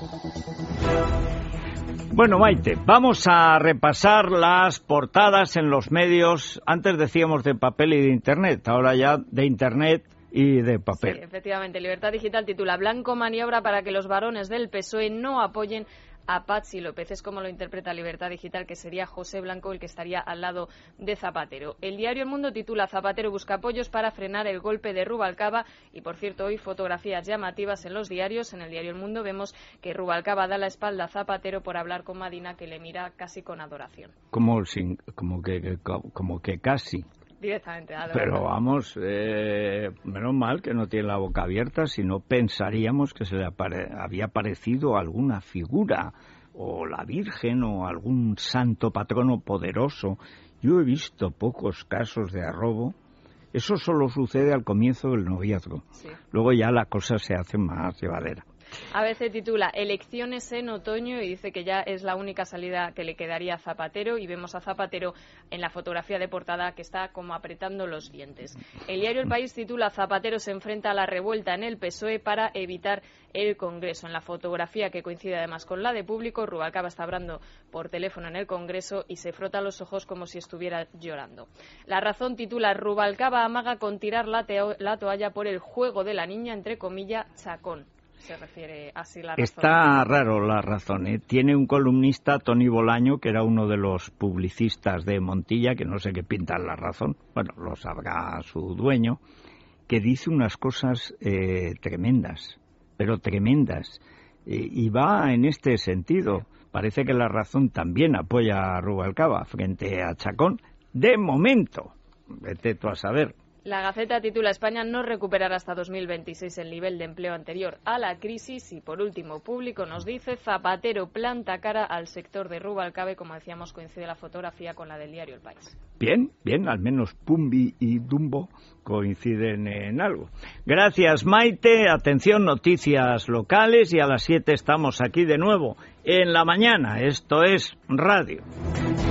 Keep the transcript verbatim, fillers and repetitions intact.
Bueno, Maite, vamos a repasar las portadas en los medios. Antes decíamos de papel y de Internet, ahora ya de Internet y de papel. Sí, efectivamente. Libertad Digital titula: Blanco maniobra para que los varones del P S O E no apoyen a Patxi López. Es como lo interpreta Libertad Digital, que sería José Blanco el que estaría al lado de Zapatero. El diario El Mundo titula: Zapatero busca apoyos para frenar el golpe de Rubalcaba. Y por cierto, hoy fotografías llamativas en los diarios. En el diario El Mundo vemos que Rubalcaba da la espalda a Zapatero por hablar con Madina, que le mira casi con adoración. Como, sin, como, que, como que casi. Directamente. Pero vamos, eh, menos mal que no tiene la boca abierta, si no pensaríamos que se le apare- había aparecido alguna figura, o la Virgen, o algún santo patrono poderoso. Yo he visto pocos casos de arrobo. Eso solo sucede al comienzo del noviazgo. Sí. Luego ya la cosa se hace más llevadera. A B C titula: Elecciones en otoño, y dice que ya es la única salida que le quedaría a Zapatero, y vemos a Zapatero en la fotografía de portada que está como apretando los dientes. El diario El País titula: Zapatero se enfrenta a la revuelta en el P S O E para evitar el Congreso. En la fotografía, que coincide además con la de Público, Rubalcaba está hablando por teléfono en el Congreso y se frota los ojos como si estuviera llorando. La Razón titula: Rubalcaba amaga con tirar la, teo- la toalla por el juego de la niña, entre comillas, Chacón. Se refiere así La Razón. Está raro La Razón, ¿eh? Tiene un columnista, Toni Bolaño, que era uno de los publicistas de Montilla, que no sé qué pinta en La Razón, bueno, lo sabrá su dueño, que dice unas cosas eh, tremendas, pero tremendas, eh, y va en este sentido. Parece que La Razón también apoya a Rubalcaba frente a Chacón, de momento. Vete tú a saber. La Gaceta titula: España no recuperará hasta dos mil veintiséis el nivel de empleo anterior a la crisis. Y por último, Público nos dice: Zapatero planta cara al sector de Rubalcaba. Como decíamos, coincide la fotografía con la del diario El País. Bien, bien, al menos Pumbi y Dumbo coinciden en algo. Gracias, Maite. Atención, noticias locales, y a las siete estamos aquí de nuevo en la mañana. Esto es Radio.